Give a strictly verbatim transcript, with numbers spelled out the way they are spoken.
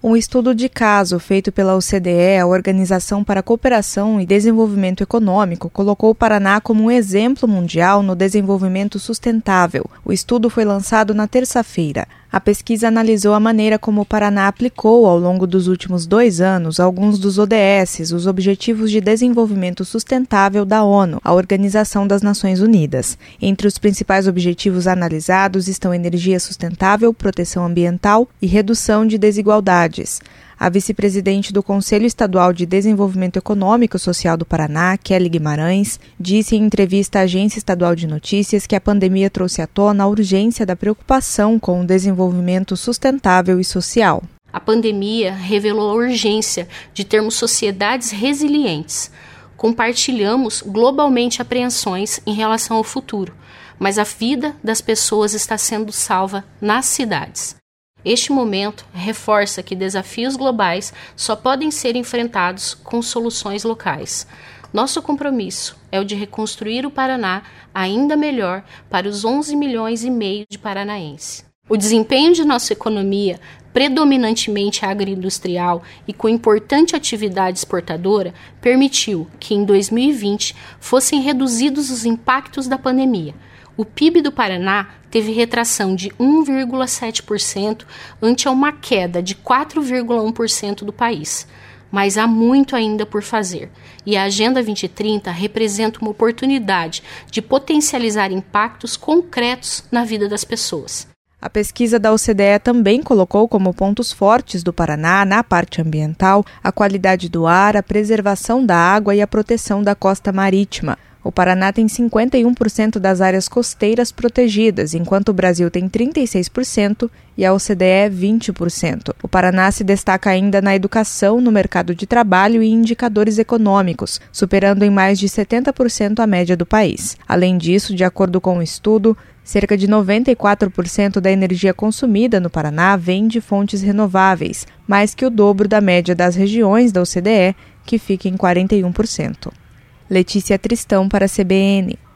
Um estudo de caso feito pela O C D E, a Organização para a Cooperação e Desenvolvimento Econômico, colocou o Paraná como um exemplo mundial no desenvolvimento sustentável. O estudo foi lançado na terça-feira. A pesquisa analisou a maneira como o Paraná aplicou, ao longo dos últimos dois anos, alguns dos O D S, os Objetivos de Desenvolvimento Sustentável da ONU, a Organização das Nações Unidas. Entre os principais objetivos analisados estão energia sustentável, proteção ambiental e redução de desigualdades. A vice-presidente do Conselho Estadual de Desenvolvimento Econômico e Social do Paraná, Kelly Guimarães, disse em entrevista à Agência Estadual de Notícias que a pandemia trouxe à tona a urgência da preocupação com o desenvolvimento sustentável e social. A pandemia revelou a urgência de termos sociedades resilientes. Compartilhamos globalmente apreensões em relação ao futuro, mas a vida das pessoas está sendo salva nas cidades. Este momento reforça que desafios globais só podem ser enfrentados com soluções locais. Nosso compromisso é o de reconstruir o Paraná ainda melhor para os onze milhões e meio de paranaenses. O desempenho de nossa economia, predominantemente agroindustrial e com importante atividade exportadora, permitiu que em dois mil e vinte fossem reduzidos os impactos da pandemia. O P I B do Paraná teve retração de um vírgula sete por cento ante uma queda de quatro vírgula um por cento do país. Mas há muito ainda por fazer, e a Agenda vinte e trinta representa uma oportunidade de potencializar impactos concretos na vida das pessoas. A pesquisa da O C D E também colocou como pontos fortes do Paraná, na parte ambiental, a qualidade do ar, a preservação da água e a proteção da costa marítima. O Paraná tem cinquenta e um por cento das áreas costeiras protegidas, enquanto o Brasil tem trinta e seis por cento e a O C D E vinte por cento. O Paraná se destaca ainda na educação, no mercado de trabalho e indicadores econômicos, superando em mais de setenta por cento a média do país. Além disso, de acordo com o estudo, cerca de noventa e quatro por cento da energia consumida no Paraná vem de fontes renováveis, mais que o dobro da média das regiões da O C D E, que fica em quarenta e um por cento. Letícia Tristão para a C B N.